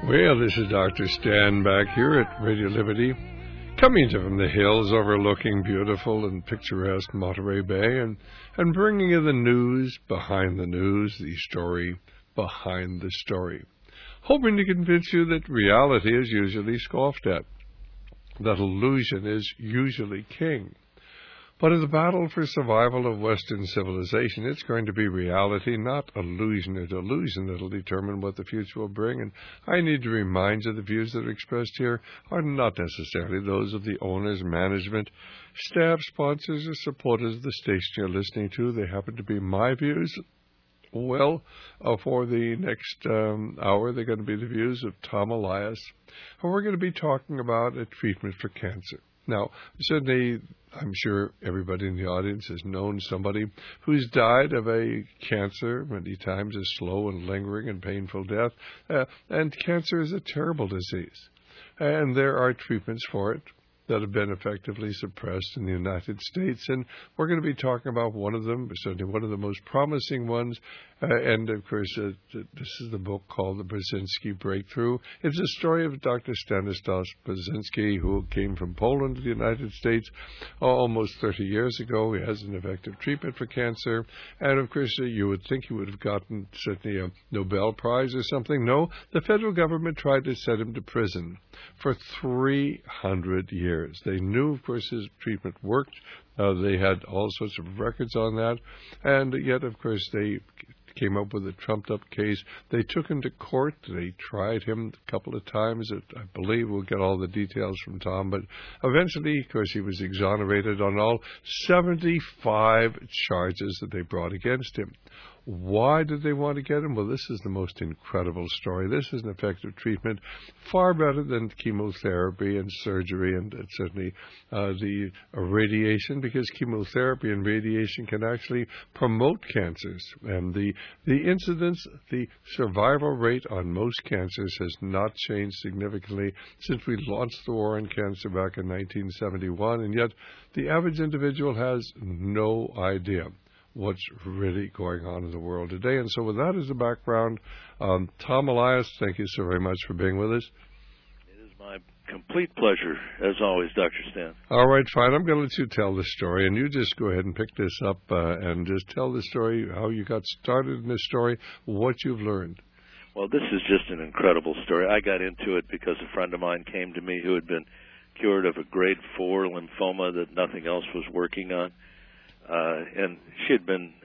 Well, this is Dr. Stan back here at Radio Liberty, coming to you from the hills overlooking beautiful and picturesque Monterey Bay and bringing you the news behind the news, the story behind the story, hoping to convince you that reality is usually scoffed at, that illusion is usually king. But in the battle for survival of Western civilization, it's going to be reality, not illusion or delusion, that will determine what the future will bring. And I need to remind you the views that are expressed here are not necessarily those of the owners, management, staff, sponsors, or supporters of the station you're listening to. They happen to be my views. Well, for the next hour, they're going to be the views of Tom Elias, and we're going to be talking about a treatment for cancer. Now, certainly, I'm sure everybody in the audience has known somebody who's died of a cancer, many times a slow and lingering and painful death. And cancer is a terrible disease. And there are treatments for it that have been effectively suppressed in the United States. And we're going to be talking about one of them, certainly one of the most promising ones. And, of course, this is the book called The Brzezinski Breakthrough. It's a story of Dr. Stanislaw Brzezinski, who came from Poland to the United States almost 30 years ago. He has an effective treatment for cancer. And, of course, you would think he would have gotten certainly a Nobel Prize or something. No, the federal government tried to send him to prison for 300 years. They knew, of course, his treatment worked. They had all sorts of records on that. And yet, of course, they came up with a trumped-up case. They took him to court. They tried him a couple of times. I believe we'll get all the details from Tom. But eventually, of course, he was exonerated on all 75 charges that they brought against him. Why did they want to get him? Well, this is the most incredible story. This is an effective treatment, far better than chemotherapy and surgery and certainly the radiation, because chemotherapy and radiation can actually promote cancers. And the incidence, the survival rate on most cancers has not changed significantly since we launched the war on cancer back in 1971, and yet the average individual has no idea what's really going on in the world today. And so with that as a background, Tom Elias, thank you so very much for being with us. It is my complete pleasure, as always, Dr. Stan. All right, fine. I'm going to let you tell the story, and you just go ahead and pick this up and just tell the story, how you got started in this story, what you've learned. Well, this is just an incredible story. I got into it because a friend of mine came to me who had been cured of a grade 4 lymphoma that nothing else was working on. And she had been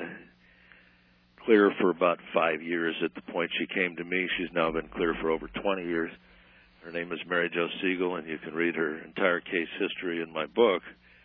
clear for about 5 years at the point she came to me. She's now been clear for over 20 years. Her name is Mary Jo Siegel, and you can read her entire case history in my book.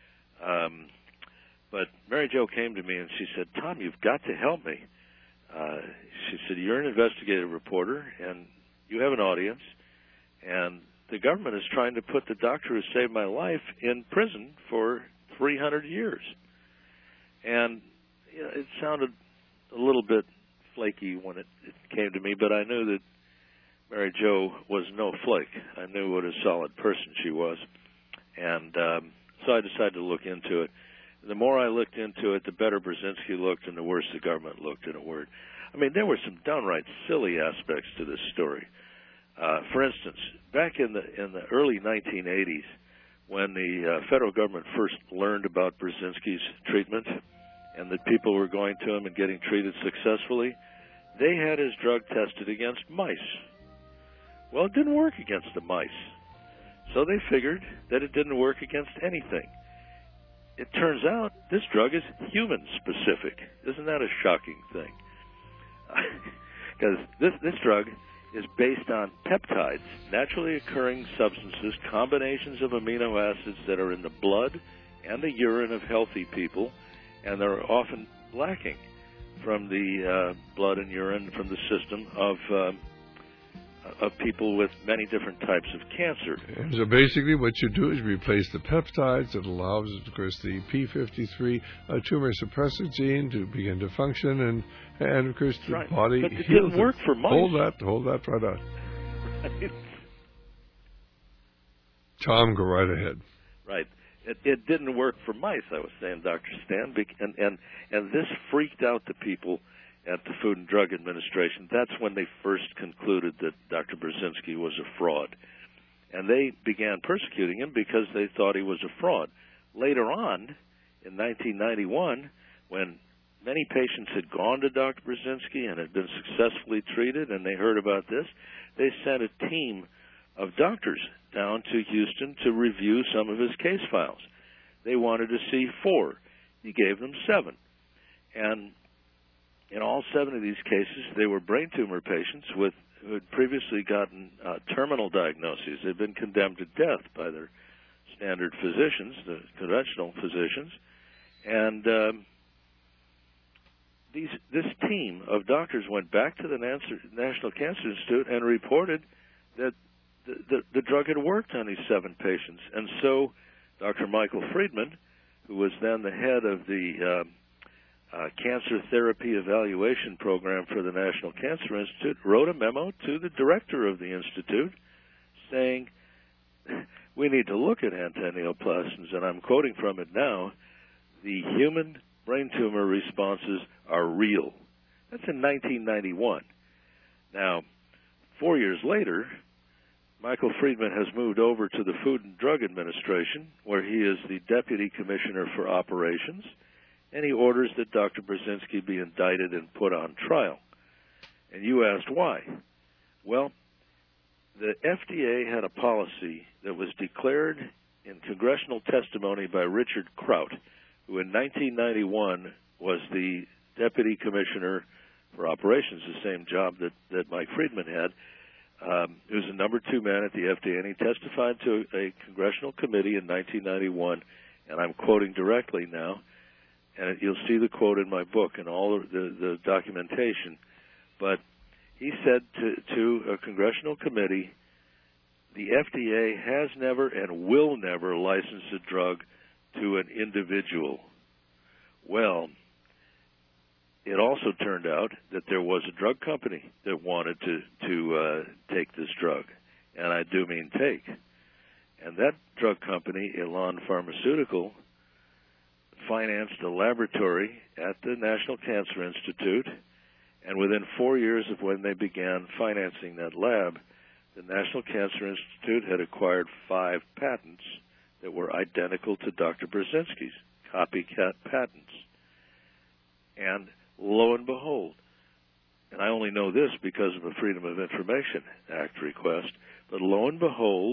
But Mary Jo came to me, and she said, Tom, you've got to help me. She said, you're an investigative reporter, and you have an audience, and the government is trying to put the doctor who saved my life in prison for 300 years. And you know, it sounded a little bit flaky when it came to me, but I knew that Mary Jo was no flake. I knew what a solid person she was. And so I decided to look into it. The more I looked into it, the better Brzezinski looked and the worse the government looked, in a word. I mean, there were some downright silly aspects to this story. For instance, back in the early 1980s, when the federal government first learned about Brzezinski's treatment and that people were going to him and getting treated successfully, they had his drug tested against mice. Well, it didn't work against the mice. So they figured that it didn't work against anything. It turns out this drug is human-specific. Isn't that a shocking thing? Because this drug is based on peptides, naturally occurring substances, combinations of amino acids that are in the blood and the urine of healthy people, and they're often lacking from the blood and urine from the system of people with many different types of cancer. And so basically what you do is replace the peptides. It allows, of course, the P53 tumor suppressor gene to begin to function, and of course, the body but it heals. Didn't work for mice. Hold that right on. Tom, go right ahead. Right. It didn't work for mice, I was saying, Dr. Stan, and this freaked out the people at the Food and Drug Administration. That's when they first concluded that Dr. Brzezinski was a fraud. And they began persecuting him because they thought he was a fraud. Later on, in 1991, when many patients had gone to Dr. Brzezinski and had been successfully treated, and they heard about this, they sent a team of doctors down to Houston to review some of his case files. They wanted to see 4. He gave them 7. And in all 7 of these cases, they were brain tumor patients who had previously gotten terminal diagnoses. They'd been condemned to death by their standard physicians, the conventional physicians. And this team of doctors went back to the National Cancer Institute and reported that the drug had worked on these 7 patients. And so Dr. Michael Friedman, who was then the head of the Cancer Therapy Evaluation Program for the National Cancer Institute, wrote a memo to the director of the institute saying, we need to look at antineoplastins, and I'm quoting from it now, the human brain tumor responses are real. That's in 1991. Now, 4 years later, Michael Friedman has moved over to the Food and Drug Administration, where he is the Deputy Commissioner for Operations, and he orders that Dr. Brzezinski be indicted and put on trial. And you asked why. Well, the FDA had a policy that was declared in congressional testimony by Richard Kraut, who in 1991 was the Deputy Commissioner for Operations, the same job that Mike Friedman had. He was the number 2 man at the FDA, and he testified to a congressional committee in 1991, and I'm quoting directly now, and you'll see the quote in my book and all of the documentation. But he said to a congressional committee, the FDA has never and will never license a drug to an individual. Well, it also turned out that there was a drug company that wanted to take this drug, and I do mean take. And that drug company, Elan Pharmaceutical, financed a laboratory at the National Cancer Institute, and within 4 years of when they began financing that lab, the National Cancer Institute had acquired 5 patents that were identical to Dr. Brzezinski's, copycat patents. And lo and behold, and I only know this because of a Freedom of Information Act request, but lo and behold,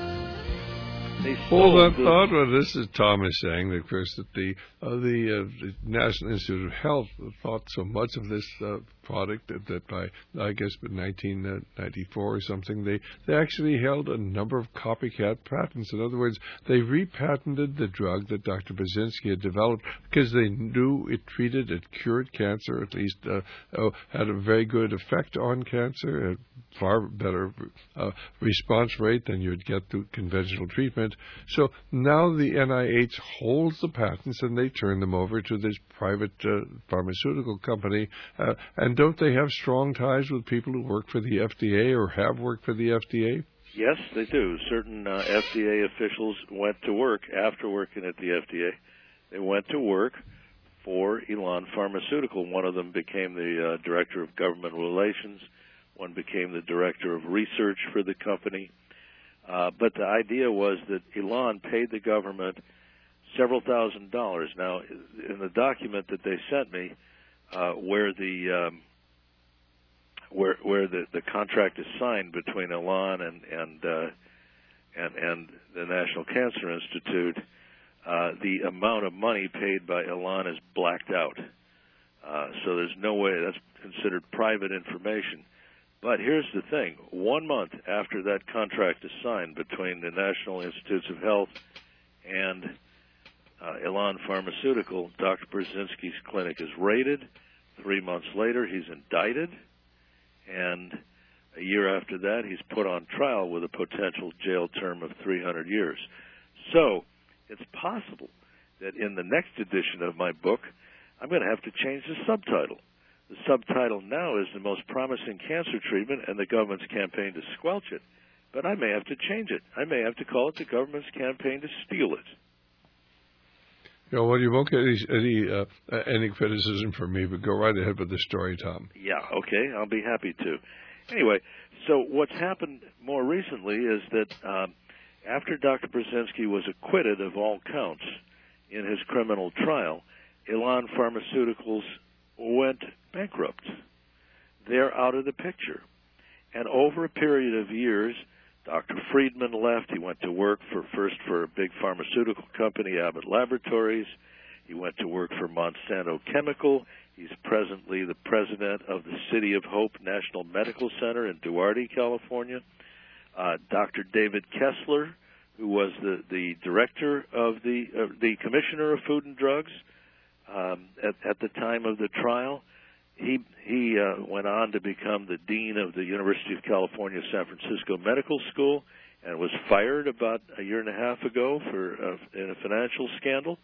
they sold this is Thomas saying, of course, that the National Institute of Health thought so much of this product that by, I guess, 1994 or something, they actually held a number of copycat patents. In other words, they repatented the drug that Dr. Brzezinski had developed because they knew it treated, it cured cancer, at least had a very good effect on cancer, a far better response rate than you'd get through conventional treatment. So now the NIH holds the patents and they turn them over to this private pharmaceutical company. And don't they have strong ties with people who work for the FDA or have worked for the FDA? Yes, they do. Certain FDA officials went to work after working at the FDA. They went to work for Elan Pharmaceutical. One of them became the director of government relations. One became the director of research for the company. But the idea was that Elan paid the government several $1,000s. Now, in the document that they sent me, where the contract is signed between Elan and the National Cancer Institute, the amount of money paid by Elan is blacked out. So there's no way that's considered private information. But here's the thing. 1 month after that contract is signed between the National Institutes of Health and Elan Pharmaceutical, Dr. Brzezinski's clinic is raided. 3 months later, he's indicted. And a year after that, he's put on trial with a potential jail term of 300 years. So it's possible that in the next edition of my book, I'm going to have to change the subtitle. The subtitle now is The Most Promising Cancer Treatment and the Government's Campaign to Squelch It. But I may have to change it. I may have to call it The Government's Campaign to Steal It. Yeah, well, you won't get any criticism from me, but go right ahead with the story, Tom. Yeah, okay, I'll be happy to. Anyway, so what's happened more recently is that after Dr. Brzezinski was acquitted of all counts in his criminal trial, Elan Pharmaceuticals went bankrupt. They're out of the picture. And over a period of years, Dr. Friedman left. He went to work first for a big pharmaceutical company, Abbott Laboratories. He went to work for Monsanto Chemical. He's presently the president of the City of Hope National Medical Center in Duarte, California. Dr. David Kessler, who was the director of the Commissioner of Food and Drugs at the time of the trial, he went on to become the dean of the University of California, San Francisco Medical School, and was fired about a year and a half ago in a financial scandal.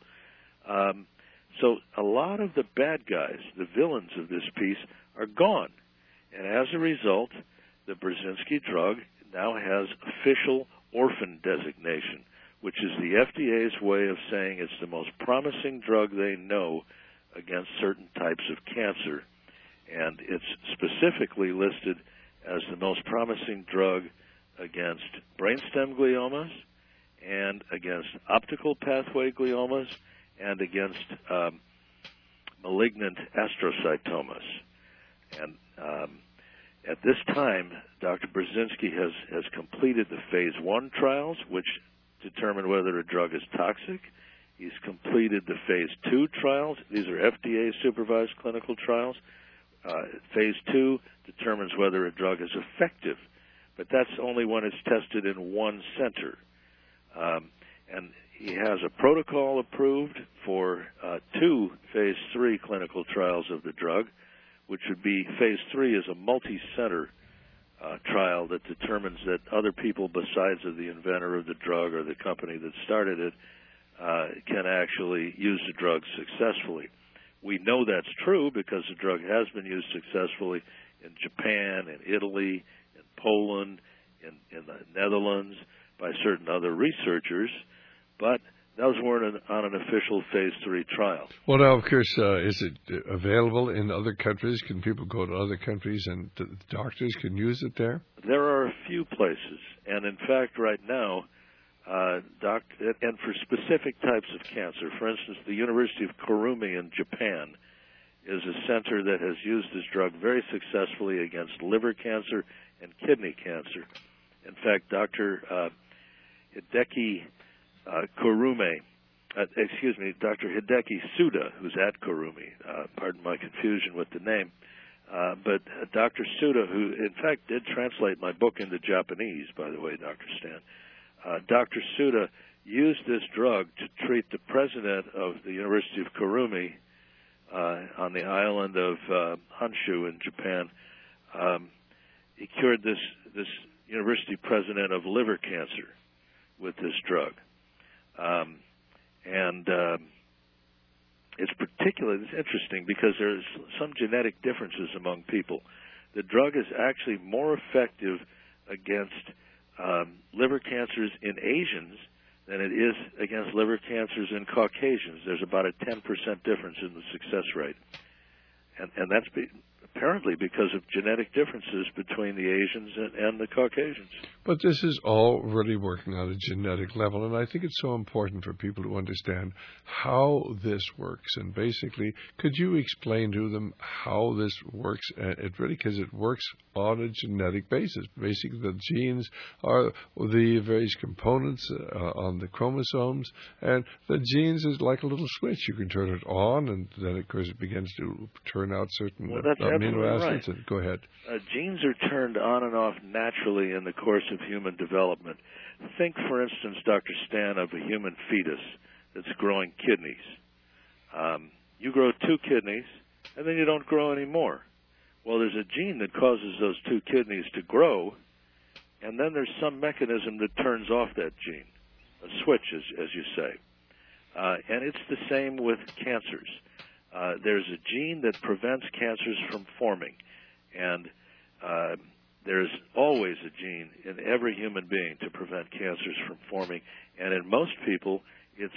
So a lot of the bad guys, the villains of this piece, are gone. And as a result, the Brzezinski drug now has official orphan designation, which is the FDA's way of saying it's the most promising drug they know against certain types of cancer. And it's specifically listed as the most promising drug against brainstem gliomas and against optical pathway gliomas and against malignant astrocytomas. And at this time, Dr. Brzezinski has completed the phase 1 trials, which determine whether a drug is toxic. He's completed the phase 2 trials. These are FDA-supervised clinical trials. Phase 2 determines whether a drug is effective, but that's only when it's tested in one center. And he has a protocol approved for 2 phase 3 clinical trials of the drug, which would be phase 3 is a multi-center trial that determines that other people besides of the inventor of the drug or the company that started it can actually use the drug successfully. We know that's true because the drug has been used successfully in Japan, in Italy, in Poland, in the Netherlands by certain other researchers, but those weren't on an official phase 3 trial. Well, now, of course, is it available in other countries? Can people go to other countries and the doctors can use it there? There are a few places, and in fact, right now, and for specific types of cancer, for instance, the University of Kurumi in Japan is a center that has used this drug very successfully against liver cancer and kidney cancer. In fact, Dr. Hideki Dr. Hideki Suda, who's at Kurumi, pardon my confusion with the name, but Dr. Suda, who in fact did translate my book into Japanese, by the way, Dr. Stan, Dr. Suda used this drug to treat the president of the University of Kurumi on the island of Honshu in Japan. He cured this university president of liver cancer with this drug. It's particularly interesting because there's some genetic differences among people. The drug is actually more effective against liver cancers in Asians than it is against liver cancers in Caucasians. There's about a 10% difference in the success rate. And that's apparently because of genetic differences between the Asians and the Caucasians. But this is all really working on a genetic level, and I think it's so important for people to understand how this works. And basically, could you explain to them how this works? It really, because it works on a genetic basis. Basically, the genes are the various components on the chromosomes, and the genes is like a little switch. You can turn it on, and then, of course, it begins to turn out certain amino acids. Right. Go ahead. Genes are turned on and off naturally in the course of human development. Think, for instance, Dr. Stan, of a human fetus that's growing kidneys. You grow 2 kidneys, and then you don't grow any more. Well, there's a gene that causes those 2 kidneys to grow, and then there's some mechanism that turns off that gene, a switch, as you say. And it's the same with cancers. There's a gene that prevents cancers from forming, and there's always a gene in every human being to prevent cancers from forming, and in most people, it's a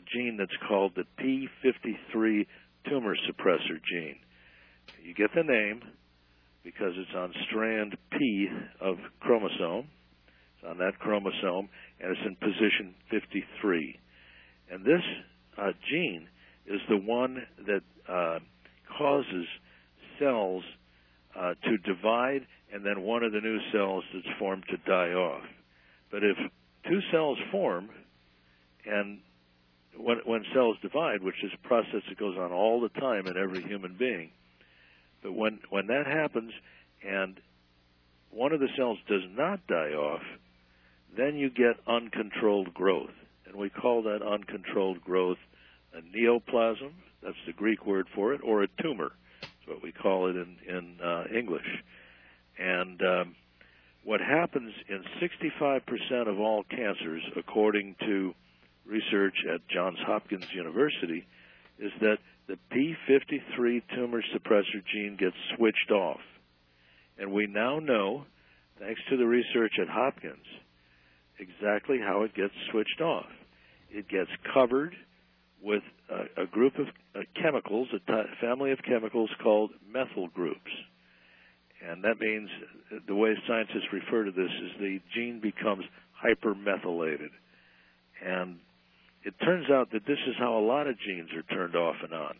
gene that's called the P53 tumor suppressor gene. You get the name because it's on strand P of chromosome. It's on that chromosome, and it's in position 53. And this gene is the one that causes cells to divide, and then one of the new cells that's formed to die off. But if two cells form, and when cells divide, which is a process that goes on all the time in every human being, but when that happens and one of the cells does not die off, then you get uncontrolled growth. And we call that uncontrolled growth a neoplasm. That's the Greek word for it, or a tumor. That's what we call it in English. And what happens in 65% of all cancers, according to research at Johns Hopkins University, is that the P53 tumor suppressor gene gets switched off. And we now know, thanks to the research at Hopkins, exactly how it gets switched off. It gets covered with a group of chemicals, a family of chemicals called methyl groups. And that means, the way scientists refer to this, is the gene becomes hypermethylated. And it turns out that this is how a lot of genes are turned off and on.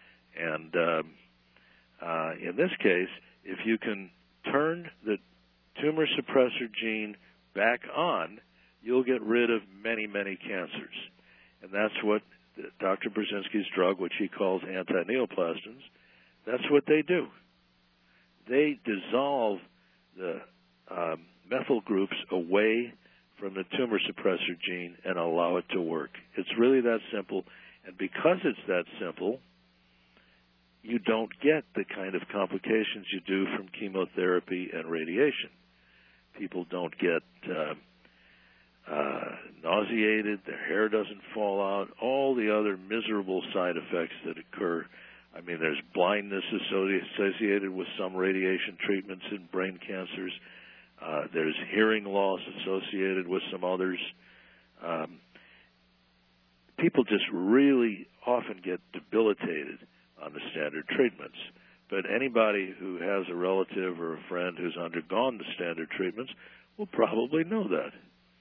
And in this case, if you can turn the tumor suppressor gene back on, you'll get rid of many, many cancers. And that's what Dr. Brzezinski's drug, which he calls anti-neoplasms, that's what they do. They dissolve the methyl groups away from the tumor suppressor gene and allow it to work. It's really that simple. And because it's that simple, you don't get the kind of complications you do from chemotherapy and radiation. People don't get nauseated, their hair doesn't fall out, all the other miserable side effects that occur. I mean, there's blindness associated with some radiation treatments in brain cancers. There's hearing loss associated with some others. People just really often get debilitated on the standard treatments. But anybody who has a relative or a friend who's undergone the standard treatments will probably know that.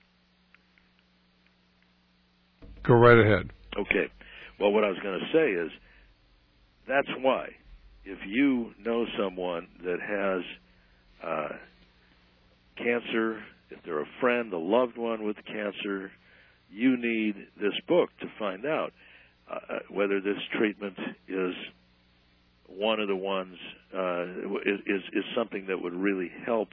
Go right ahead. Okay. Well, what I was going to say is, that's why, if you know someone that has cancer, if they're a friend, a loved one with cancer, you need this book to find out whether this treatment is one of the ones, is something that would really help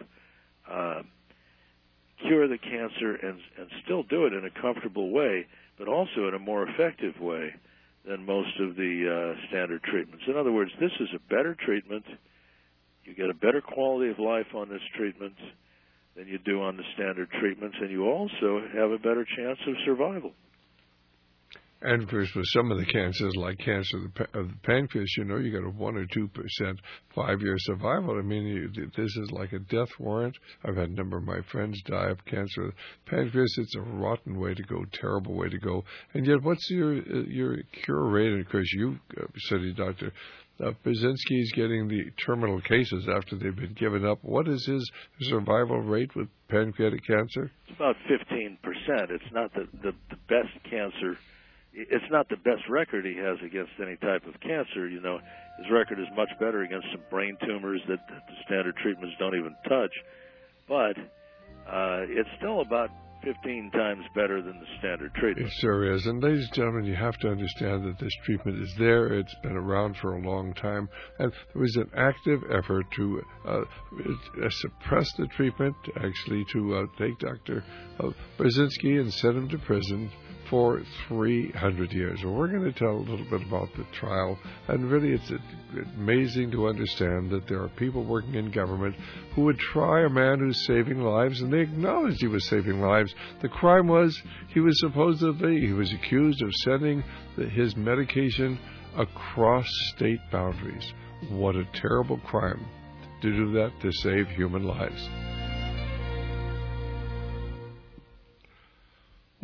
cure the cancer and still do it in a comfortable way, but also in a more effective way than most of the standard treatments. In other words, this is a better treatment. You get a better quality of life on this treatment than you do on the standard treatments, and you also have a better chance of survival. And of course, with some of the cancers, like cancer of the pancreas, you know, you got a 1 or 2% 5-year survival. I mean, this is like a death warrant. I've had a number of my friends die of cancer of the pancreas. It's a rotten way to go, terrible way to go. And yet, what's your cure rate? And of course, you studied Dr. Brzezinski is getting the terminal cases after they've been given up. What is his survival rate with pancreatic cancer? It's about 15%. It's not the best cancer. It's not the best record he has against any type of cancer. You know, his record is much better against some brain tumors that the standard treatments don't even touch. But it's still about 15 times better than the standard treatment. It sure is. And ladies and gentlemen, you have to understand that this treatment is there. It's been around for a long time. And there was an active effort to suppress the treatment, actually to take Dr. Brzezinski and send him to prison for 300 years. Well, we're going to tell a little bit about the trial, and really it's amazing to understand that there are people working in government who would try a man who's saving lives, and they acknowledged he was saving lives. The crime was he was accused of sending his medication across state boundaries. What a terrible crime to do that to save human lives.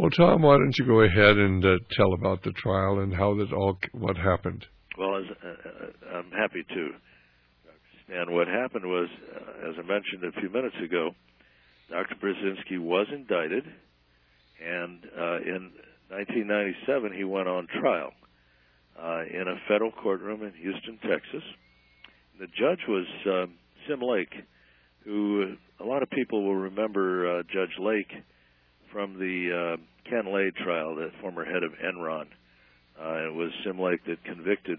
Well, Tom, why don't you go ahead and tell about the trial and what happened? Well, I'm happy to. And what happened was, as I mentioned a few minutes ago, Dr. Brzezinski was indicted, and in 1997 he went on trial in a federal courtroom in Houston, Texas. The judge was Sim Lake, who a lot of people will remember Judge Lake from the Ken Lay trial, the former head of Enron. It was Sim Lake that convicted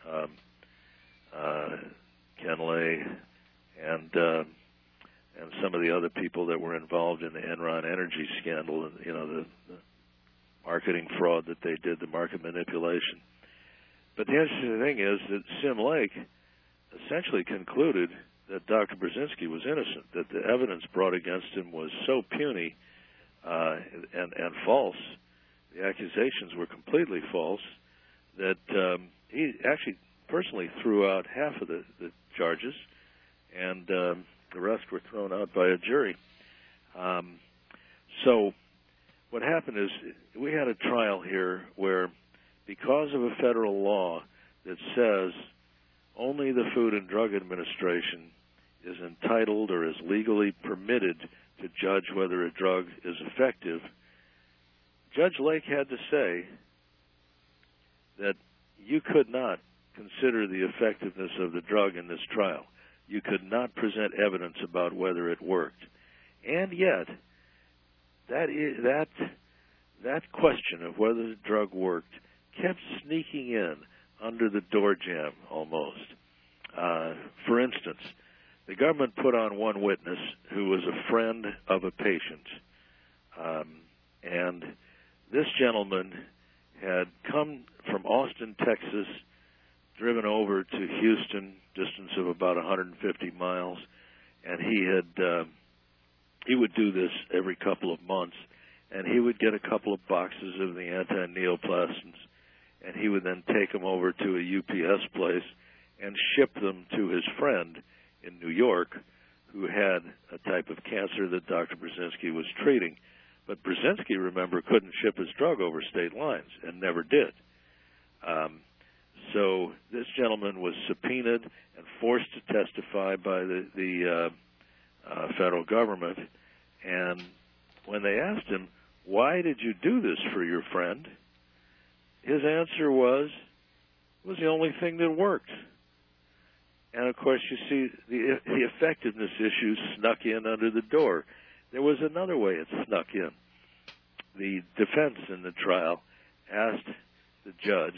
Ken Lay and some of the other people that were involved in the Enron energy scandal, and the marketing fraud that they did, the market manipulation. But the interesting thing is that Sim Lake essentially concluded that Dr. Brzezinski was innocent, that the evidence brought against him was so puny and false, the accusations were completely false, that he actually personally threw out half of the charges, and the rest were thrown out by a jury. So what happened is we had a trial here where, because of a federal law that says only the Food and Drug Administration is entitled or is legally permitted to judge whether a drug is effective, Judge Lake had to say that you could not consider the effectiveness of the drug in this trial. You could not present evidence about whether it worked. And yet, that question of whether the drug worked kept sneaking in under the door jamb almost. For instance, the government put on one witness who was a friend of a patient. And this gentleman had come from Austin, Texas, driven over to Houston, distance of about 150 miles, and he would do this every couple of months, and he would get a couple of boxes of the anti-neoplasms, and he would then take them over to a UPS place and ship them to his friend in New York, who had a type of cancer that Dr. Brzezinski was treating. But Brzezinski, remember, couldn't ship his drug over state lines and never did. So this gentleman was subpoenaed and forced to testify by the federal government. And when they asked him, why did you do this for your friend? His answer was, it was the only thing that worked. And, of course, you see, the effectiveness issue snuck in under the door. There was another way it snuck in. The defense in the trial asked the judge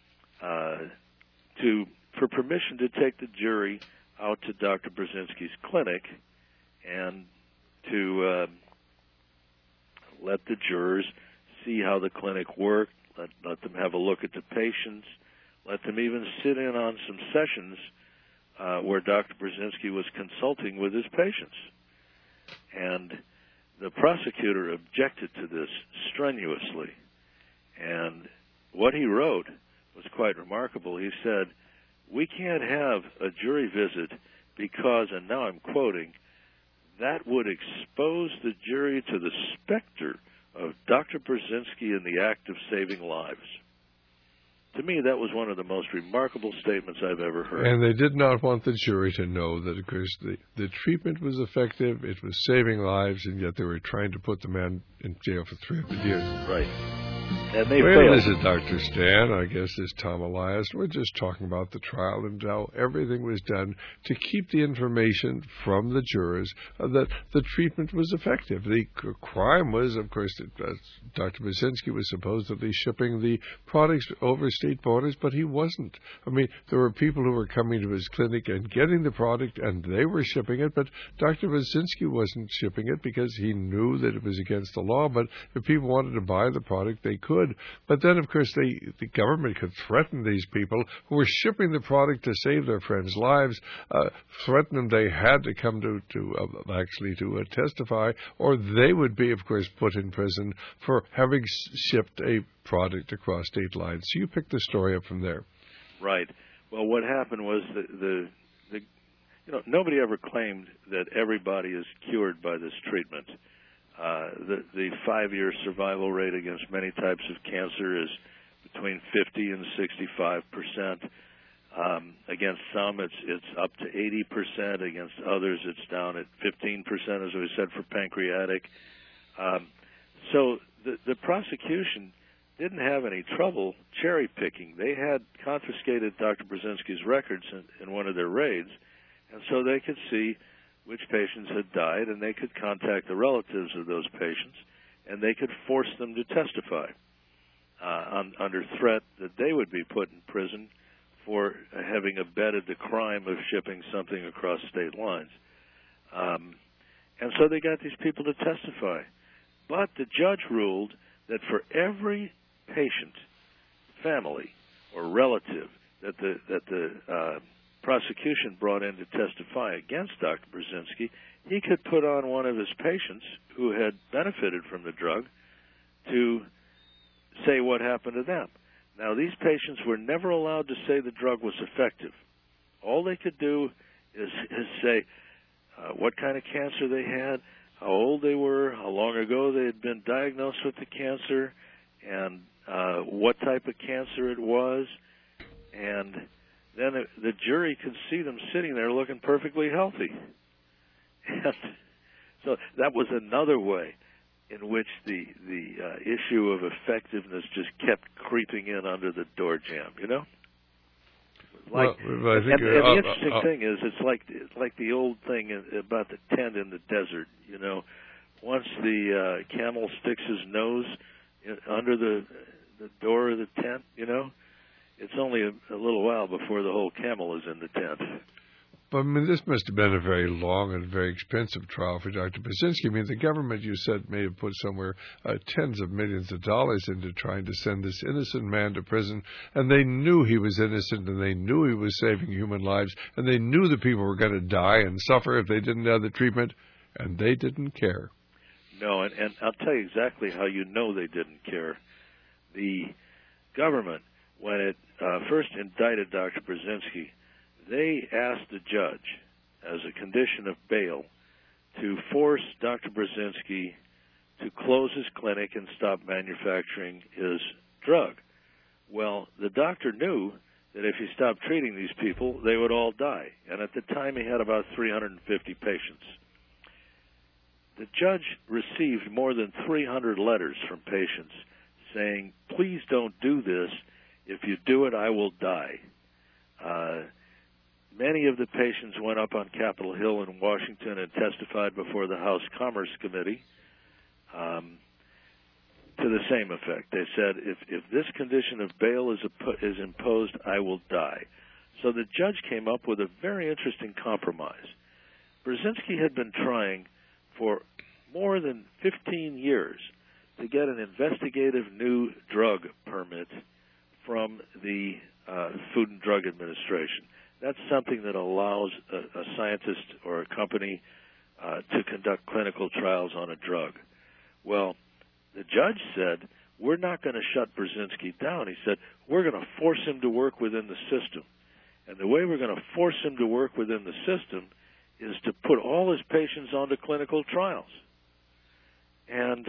for permission to take the jury out to Dr. Brzezinski's clinic and to let the jurors see how the clinic worked, let them have a look at the patients, let them even sit in on some sessions where Dr. Brzezinski was consulting with his patients. And the prosecutor objected to this strenuously. And what he wrote was quite remarkable. He said, we can't have a jury visit because, and now I'm quoting, that would expose the jury to the specter of Dr. Brzezinski in the act of saving lives. To me, that was one of the most remarkable statements I've ever heard. And they did not want the jury to know that, of course, the treatment was effective, it was saving lives, and yet they were trying to put the man in jail for 300 years. Right. And they Where failed. is it, Dr. Stan? I guess it's Tom Elias. We're just talking about the trial and how everything was done to keep the information from the jurors that the treatment was effective. The crime was, of course, Dr. Brzezinski was supposedly shipping the products over state borders, but he wasn't. I mean, there were people who were coming to his clinic and getting the product, and they were shipping it, but Dr. Brzezinski wasn't shipping it because he knew that it was against the law, but if people wanted to buy the product, they could. But then, of course, the government could threaten these people who were shipping the product to save their friends' lives, threaten them they had to come to testify, or they would be, of course, put in prison for having shipped a product across state lines. So you pick the story up from there. Right. Well, what happened was nobody ever claimed that everybody is cured by this treatment. The 5-year survival rate against many types of cancer is between 50 and 65%. Against some, it's up to 80%. Against others, it's down at 15%, as we said, for pancreatic. So the prosecution didn't have any trouble cherry picking. They had confiscated Dr. Brzezinski's records in one of their raids, and so they could see which patients had died, and they could contact the relatives of those patients, and they could force them to testify under threat that they would be put in prison for having abetted the crime of shipping something across state lines. And so they got these people to testify. But the judge ruled that for every patient, family, or relative that the prosecution brought in to testify against Dr. Brzezinski, he could put on one of his patients who had benefited from the drug to say what happened to them. Now, these patients were never allowed to say the drug was effective. All they could do is say what kind of cancer they had, how old they were, how long ago they had been diagnosed with the cancer, and what type of cancer it was. And then the jury could see them sitting there looking perfectly healthy. And so that was another way in which the issue of effectiveness just kept creeping in under the door jamb, you know? Like, well, I think, and the interesting thing is, it's like the old thing about the tent in the desert, you know. Once the camel sticks his nose under the door of the tent, you know, it's only a little while before the whole camel is in the tent. But, I mean, this must have been a very long and very expensive trial for Dr. Brzezinski. I mean, the government, you said, may have put somewhere tens of millions of dollars into trying to send this innocent man to prison, and they knew he was innocent, and they knew he was saving human lives, and they knew the people were going to die and suffer if they didn't have the treatment, and they didn't care. No, and I'll tell you exactly how you know they didn't care. The government, when it first indicted Dr. Brzezinski, they asked the judge, as a condition of bail, to force Dr. Brzezinski to close his clinic and stop manufacturing his drug. Well, the doctor knew that if he stopped treating these people, they would all die. And at the time, he had about 350 patients. The judge received more than 300 letters from patients saying, please don't do this. If you do it, I will die. Many of the patients went up on Capitol Hill in Washington and testified before the House Commerce Committee to the same effect. They said, if this condition of bail is imposed, I will die. So the judge came up with a very interesting compromise. Brzezinski had been trying for more than 15 years to get an investigative new drug permit from the Food and Drug Administration. That's something that allows a scientist or a company to conduct clinical trials on a drug. Well, the judge said, we're not going to shut Brzezinski down. He said, we're going to force him to work within the system. And the way we're going to force him to work within the system is to put all his patients onto clinical trials. And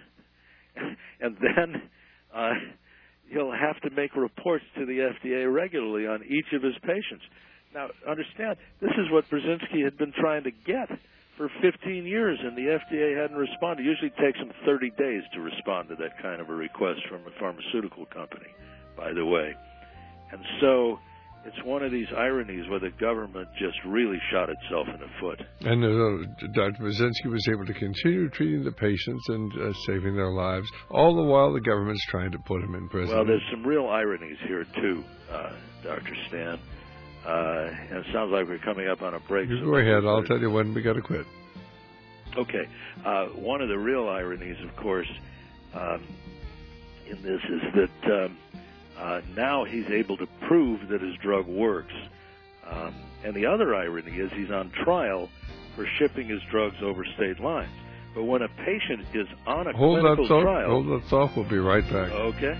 then he'll have to make reports to the FDA regularly on each of his patients. Now, understand, this is what Brzezinski had been trying to get for 15 years, and the FDA hadn't responded. It usually takes them 30 days to respond to that kind of a request from a pharmaceutical company, by the way. And so it's one of these ironies where the government just really shot itself in the foot. And Dr. Brzezinski was able to continue treating the patients and saving their lives, all the while the government's trying to put him in prison. Well, there's some real ironies here, too, Dr. Stan. And it sounds like we're coming up on a break. You go ahead. I'll tell you when we got to quit. Okay. One of the real ironies, of course, in this is that now he's able to prove that his drug works. And the other irony is he's on trial for shipping his drugs over state lines. But when a patient is on a clinical trial... Hold that thought. We'll be right back. Okay.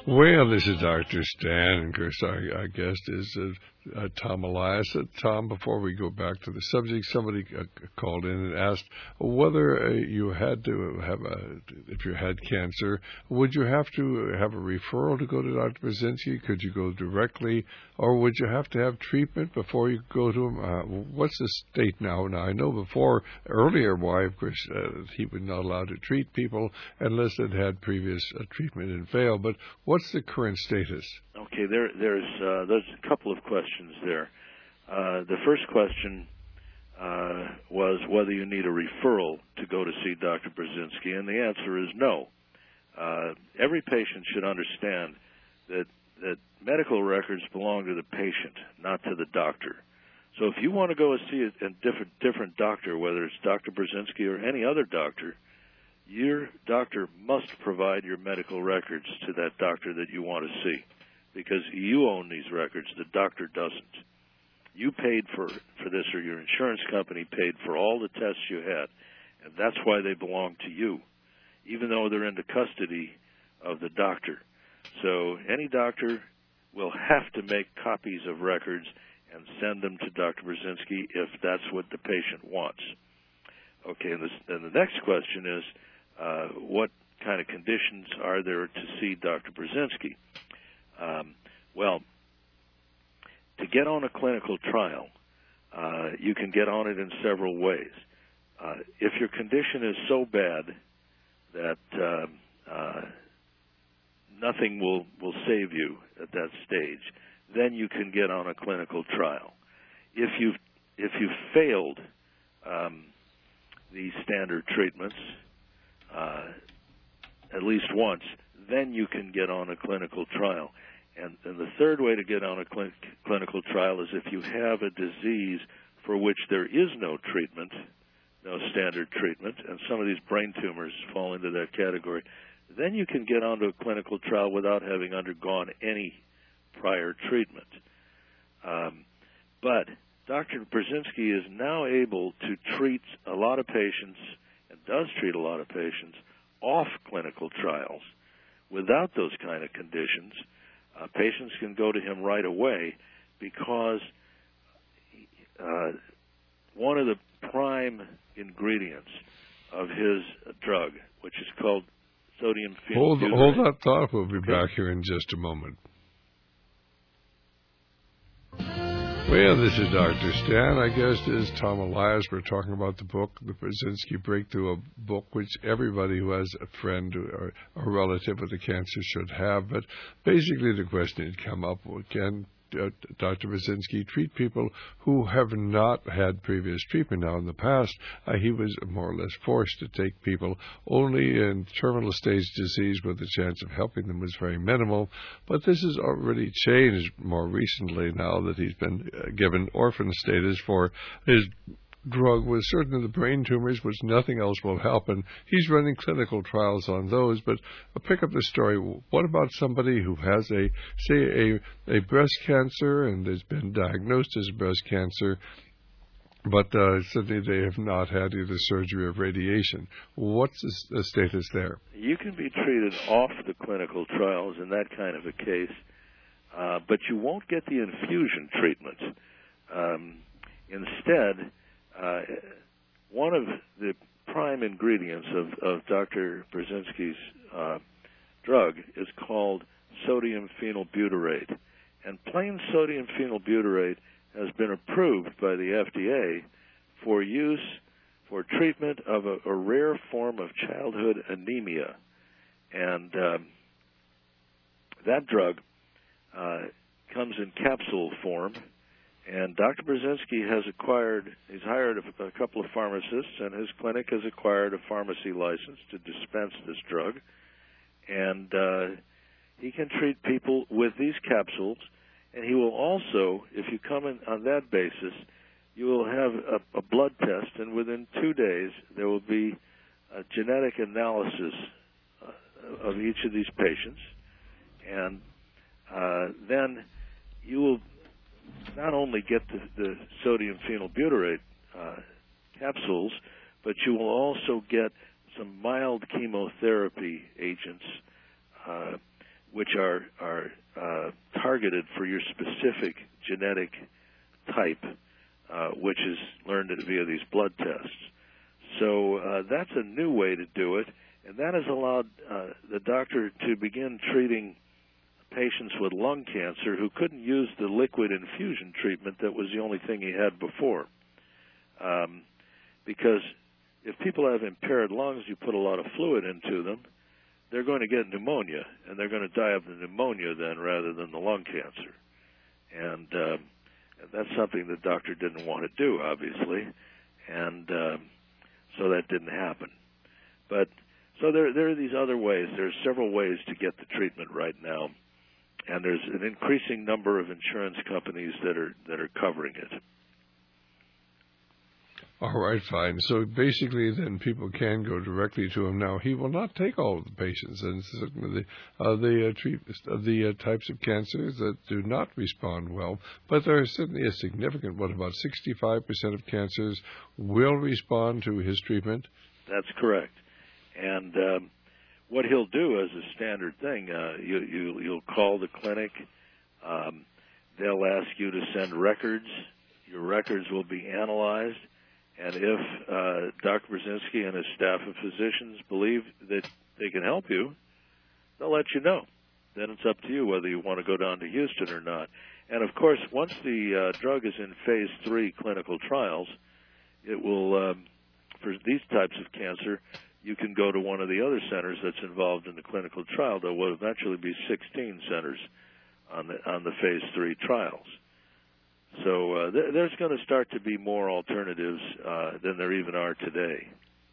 Well, this is Dr. Stan, and of course our guest is Tom Elias. Tom, before we go back to the subject, somebody called in and asked whether you had to have if you had cancer, would you have to have a referral to go to Dr. Burzynski? Could you go directly, or would you have to have treatment before you go to him? What's the state now? Now, I know earlier, why, of course, he was not allowed to treat people unless they'd had previous treatment and failed, but what's the current status? Okay, there's a couple of questions there. The first question was whether you need a referral to go to see Dr. Burzynski, and the answer is no. Every patient should understand that medical records belong to the patient, not to the doctor. So if you want to go and see a different doctor, whether it's Dr. Burzynski or any other doctor, your doctor must provide your medical records to that doctor that you want to see, because you own these records. The doctor doesn't. You paid for this, or your insurance company paid for all the tests you had, and that's why they belong to you, even though they're in the custody of the doctor. So any doctor will have to make copies of records and send them to Dr. Burzynski if that's what the patient wants. Okay, and the next question is, what kind of conditions are there to see Dr. Burzynski? Well, to get on a clinical trial, you can get on it in several ways. If your condition is so bad that nothing will save you at that stage, then you can get on a clinical trial. If you've failed the standard treatments at least once, then you can get on a clinical trial. And the third way to get on a clinical trial is if you have a disease for which there is no treatment, no standard treatment, and some of these brain tumors fall into that category, then you can get onto a clinical trial without having undergone any prior treatment. But Dr. Burzynski is now able to treat a lot of patients, and does treat a lot of patients, off clinical trials without those kind of conditions. Patients can go to him right away because one of the prime ingredients of his drug, which is called sodium phenylbutyrate. Hold that thought. We'll be back here in just a moment. Well, this is Dr. Stan. Our guest is Tom Elias. We're talking about the book, The Burzynski Breakthrough, a book which everybody who has a friend or a relative with a cancer should have. But basically the question had come up, can Dr. Burzynski treat people who have not had previous treatment? Now, in the past, he was more or less forced to take people only in terminal stage disease where the chance of helping them was very minimal. But this has already changed more recently now that he's been given orphan status for his drug with certain of the brain tumors, which nothing else will help, and he's running clinical trials on those. But I'll pick up the story. What about somebody who has a breast cancer and has been diagnosed as breast cancer, but suddenly they have not had either surgery or radiation? What's the status there? You can be treated off the clinical trials in that kind of a case, but you won't get the infusion treatment. Instead, one of the prime ingredients of Dr. Burzynski's drug is called sodium phenylbutyrate. And plain sodium phenylbutyrate has been approved by the FDA for use for treatment of a rare form of childhood anemia. And that drug comes in capsule form. And Dr. Burzynski he's hired a couple of pharmacists, and his clinic has acquired a pharmacy license to dispense this drug. And he can treat people with these capsules, and he will also, if you come in on that basis, you will have a blood test, and within 2 days there will be a genetic analysis of each of these patients. And then you will not only get the sodium phenylbutyrate capsules, but you will also get some mild chemotherapy agents which are targeted for your specific genetic type, which is learned via these blood tests. So that's a new way to do it, and that has allowed the doctor to begin treating patients with lung cancer who couldn't use the liquid infusion treatment that was the only thing he had before. Because if people have impaired lungs, you put a lot of fluid into them, they're going to get pneumonia, and they're going to die of the pneumonia then rather than the lung cancer. And that's something the doctor didn't want to do, obviously, and so that didn't happen. But so there are these other ways. There's several ways to get the treatment right now, and there's an increasing number of insurance companies that are covering it. All right, fine. So basically, then people can go directly to him. Now, he will not take all of the patients, and certainly the types of cancers that do not respond well. But there is certainly a significant one. About 65% of cancers will respond to his treatment. That's correct. And what he'll do as a standard thing, you'll call the clinic. They'll ask you to send records. Your records will be analyzed. And if Dr. Brzezinski and his staff of physicians believe that they can help you, they'll let you know. Then it's up to you whether you want to go down to Houston or not. And, of course, once the drug is in Phase 3 clinical trials, it will, for these types of cancer, you can go to one of the other centers that's involved in the clinical trial. There will eventually be 16 centers on the Phase 3 trials. So there's going to start to be more alternatives than there even are today.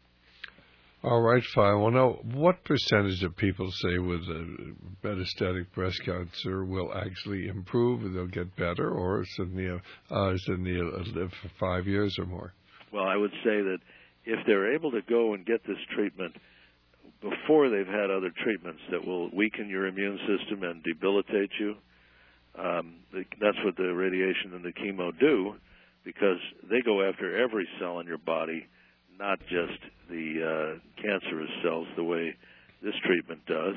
All right, fine. Well, now, what percentage of people say with metastatic breast cancer will actually improve, or they'll get better, or suddenly live for 5 years or more? Well, I would say that if they're able to go and get this treatment before they've had other treatments that will weaken your immune system and debilitate you, that's what the radiation and the chemo do, because they go after every cell in your body, not just the cancerous cells the way this treatment does.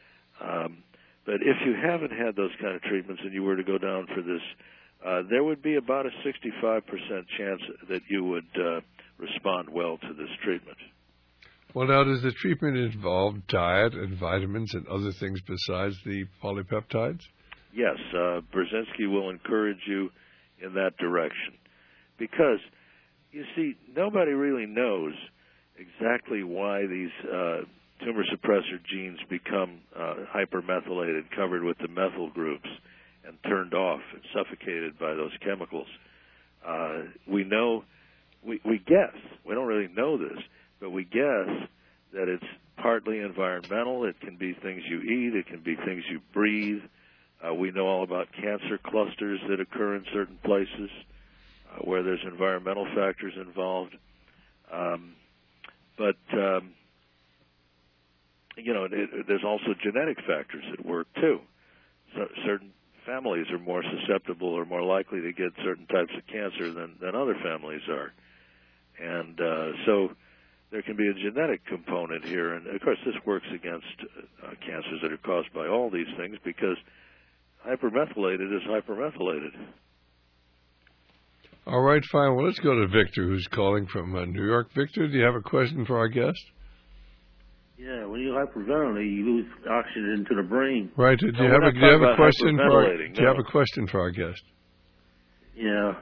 But if you haven't had those kind of treatments and you were to go down for this, there would be about a 65% chance that you would respond well to this treatment. Well, now, does the treatment involve diet and vitamins and other things besides the polypeptides? Yes, Brzezinski will encourage you in that direction. Because, you see, nobody really knows exactly why these tumor suppressor genes become hypermethylated, covered with the methyl groups, and turned off and suffocated by those chemicals. We know, we guess, we don't really know this, but we guess that it's partly environmental. It can be things you eat. It can be things you breathe. We know all about cancer clusters that occur in certain places where there's environmental factors involved. But there's also genetic factors at work, too. So certain families are more susceptible or more likely to get certain types of cancer than other families are. And so there can be a genetic component here. And, of course, this works against cancers that are caused by all these things because hypermethylated is hypermethylated. All right, fine. Well, let's go to Victor, who's calling from New York. Victor, do you have a question for our guest? Yeah, when you hyperventilate, you lose oxygen into the brain. Right. Do you have a question for our guest? Yeah.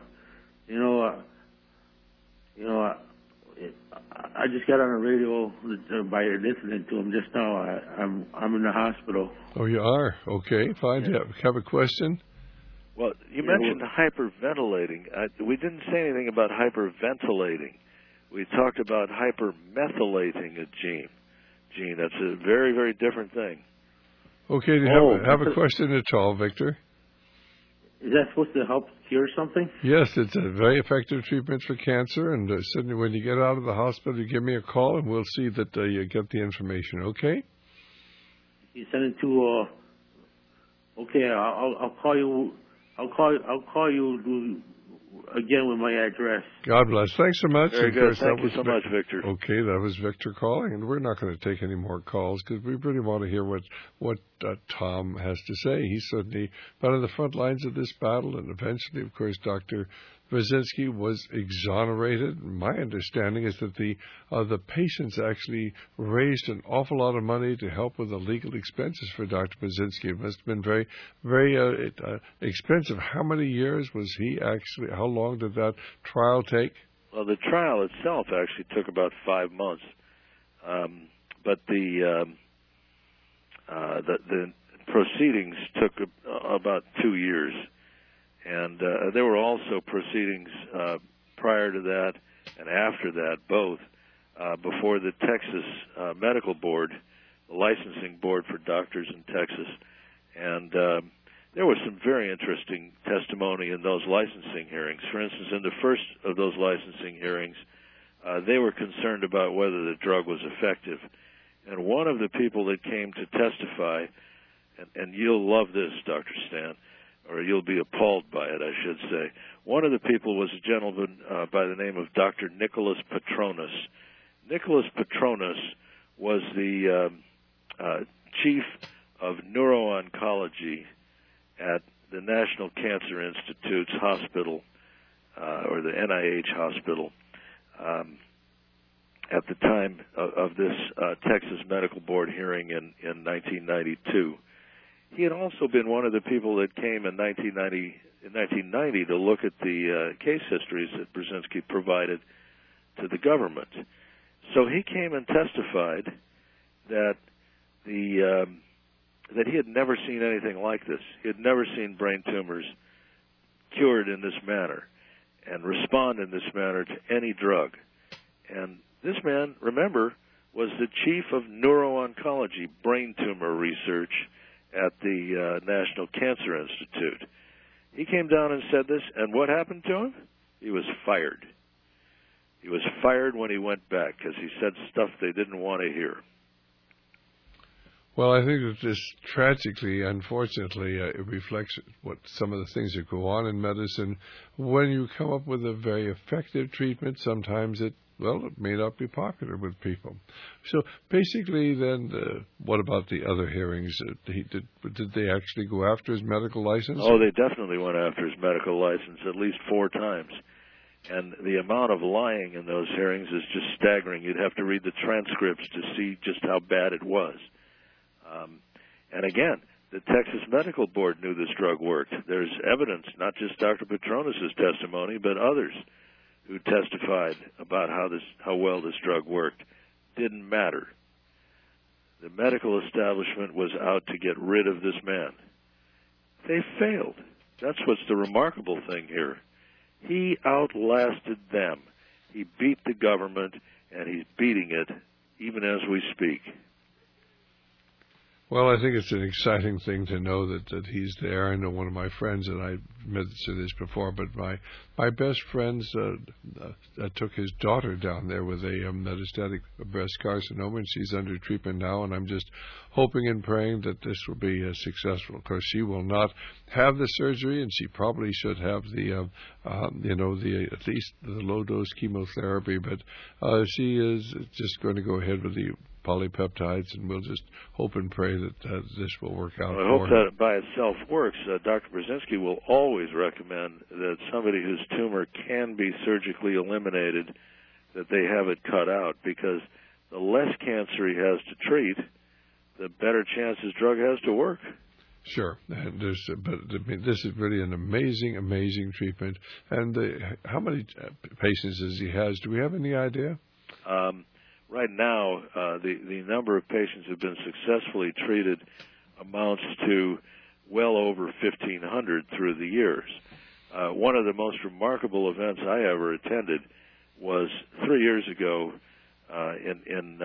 I just got on the radio by listening to him just now. I'm in the hospital. Oh, you are? Okay, fine. Yeah. Do you have a question? Well, you mentioned hyperventilating. We didn't say anything about hyperventilating. We talked about hypermethylating a gene. That's a very, very different thing. Okay, do you have a question at all, Victor? Is that supposed to help cure something? Yes, it's a very effective treatment for cancer, and certainly when you get out of the hospital, you give me a call, and we'll see that you get the information, okay? You send it to, okay, I'll call you again with my address. God bless. Thanks so much. Very good. Thank you so much, Victor. Okay, that was Victor calling, and we're not going to take any more calls because we really want to hear what Tom has to say. He's certainly been on the front lines of this battle, and eventually, of course, Dr. Brzezinski was exonerated. My understanding is that the patients actually raised an awful lot of money to help with the legal expenses for Dr. Brzezinski. It must have been very, very expensive. How many years was he actually? How long did that trial take? Well, the trial itself actually took about 5 months, but the proceedings took about 2 years. And there were also proceedings prior to that and after that, both, before the Texas Medical Board, the licensing board for doctors in Texas. And there was some very interesting testimony in those licensing hearings. For instance, in the first of those licensing hearings, they were concerned about whether the drug was effective. And one of the people that came to testify, and you'll love this, Dr. Stan, or you'll be appalled by it, I should say. One of the people was a gentleman by the name of Dr. Nicholas Petronas. Nicholas Petronas was the chief of neuro-oncology at the National Cancer Institute's hospital, or the NIH hospital, at the time of this Texas Medical Board hearing in 1992. He had also been one of the people that came in 1990 to look at the case histories that Brzezinski provided to the government. So he came and testified that that he had never seen anything like this. He had never seen brain tumors cured in this manner and respond in this manner to any drug. And this man, remember, was the chief of neuro-oncology brain tumor research at the National Cancer Institute. He came down and said this, and what happened to him? He was fired. He was fired when he went back because he said stuff they didn't want to hear. Well, I think that this tragically, unfortunately, it reflects what some of the things that go on in medicine. When you come up with a very effective treatment, sometimes it may not be popular with people. So basically then, what about the other hearings? Did they actually go after his medical license? Oh, they definitely went after his medical license at least 4 times. And the amount of lying in those hearings is just staggering. You'd have to read the transcripts to see just how bad it was. And again, the Texas Medical Board knew this drug worked. There's evidence, not just Dr. Petronas' testimony, but others who testified about how well this drug worked. Didn't matter. The medical establishment was out to get rid of this man. They failed. That's what's the remarkable thing here. He outlasted them. He beat the government, and he's beating it even as we speak. Well, I think it's an exciting thing to know that he's there. I know one of my friends, and I admitted to this before, but my best friends took his daughter down there with a metastatic breast carcinoma, and she's under treatment now, and I'm just hoping and praying that this will be successful. Of course, she will not have the surgery, and she probably should have the at least the low-dose chemotherapy, but she is just going to go ahead with the polypeptides, and we'll just hope and pray that this will work out. I hope that by itself works. Dr. Brzezinski will always recommend that somebody whose tumor can be surgically eliminated, that they have it cut out, because the less cancer he has to treat, the better chance his drug has to work. Sure, and this is really an amazing, amazing treatment. And how many patients does he has? Do we have any idea? Right now, the number of patients who have been successfully treated amounts to well over 1,500 through the years. One of the most remarkable events I ever attended was 3 years ago in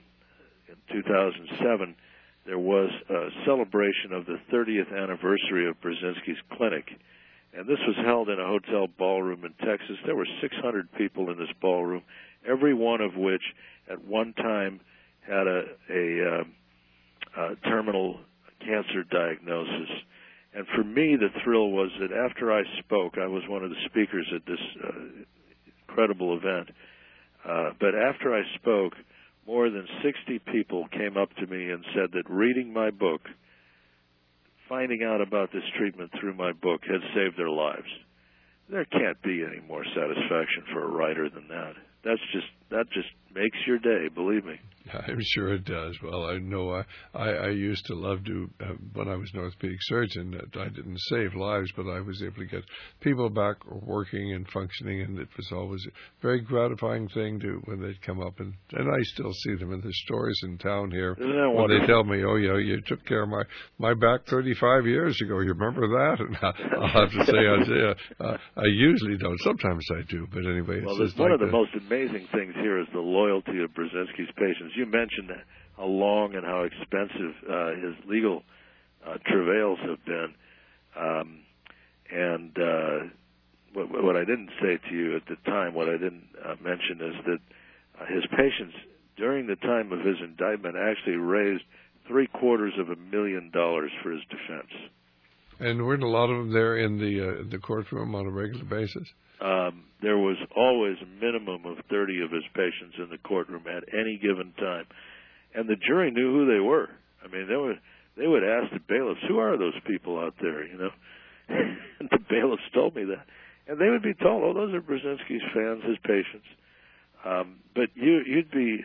2007. There was a celebration of the 30th anniversary of Brzezinski's clinic, and this was held in a hotel ballroom in Texas. There were 600 people in this ballroom, every one of which at one time had a terminal cancer diagnosis. And for me, the thrill was that after I spoke, I was one of the speakers at this incredible event, but after I spoke, more than 60 people came up to me and said that reading my book, finding out about this treatment through my book, had saved their lives. There can't be any more satisfaction for a writer than that. That just makes your day, believe me. I'm sure it does. Well, I know I used to love to, when I was an orthopedic surgeon, I didn't save lives, but I was able to get people back working and functioning, and it was always a very gratifying thing when they'd come up, and I still see them in the stores in town here. Isn't that when wonderful? they tell me, oh, yeah, you took care of my back 35 years ago. You remember that? And I'll have to say, I usually don't. Sometimes I do, but anyway. Well, it's one like of the most amazing things here is the loyalty of Brzezinski's patients. You mentioned how long and how expensive his legal travails have been. What I didn't say to you at the time, what I didn't mention is that his patients, during the time of his indictment, actually raised $750,000 for his defense. And weren't a lot of them there in the courtroom on a regular basis? There was always a minimum of 30 of his patients in the courtroom at any given time, and the jury knew who they were. I mean, they would ask the bailiffs, "Who are those people out there?" You know, and the bailiffs told me that, and they would be told, "Oh, those are Brzezinski's fans, his patients." But you'd be,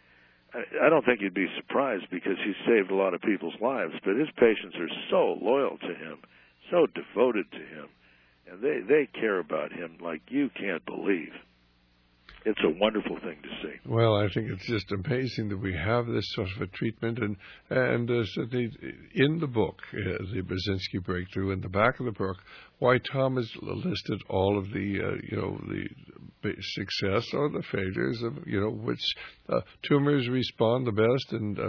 I don't think you'd be surprised because he saved a lot of people's lives. But his patients are so loyal to him, so devoted to him. And they care about him like you can't believe. It's a wonderful thing to see. Well, I think it's just amazing that we have this sort of a treatment. And certainly in the book, the Brzezinski Breakthrough, in the back of the book, why Tom has listed all of the, the success or the failures of, which tumors respond the best and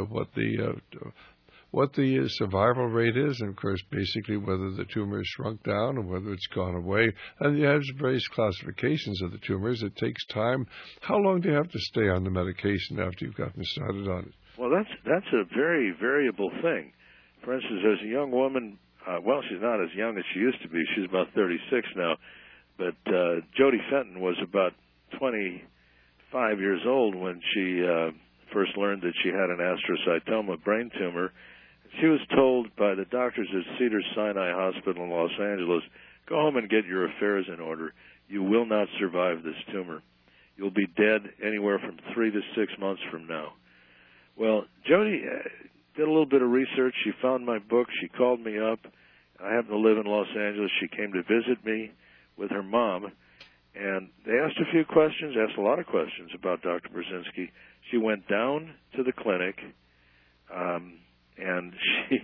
what the survival rate is, and of course, basically whether the tumor has shrunk down or whether it's gone away. And you have various classifications of the tumors. It takes time. How long do you have to stay on the medication after you've gotten started on it? Well, that's a very variable thing. For instance, there's a young woman, she's not as young as she used to be. She's about 36 now. But Jody Fenton was about 25 years old when she first learned that she had an astrocytoma brain tumor. She was told by the doctors at Cedars-Sinai Hospital in Los Angeles, "Go home and get your affairs in order. You will not survive this tumor. You'll be dead anywhere from 3 to 6 months from now." Well, Jody did a little bit of research. She found my book. She called me up. I happen to live in Los Angeles. She came to visit me with her mom, and they asked a few questions, asked a lot of questions about Dr. Brzezinski. She went down to the clinic, and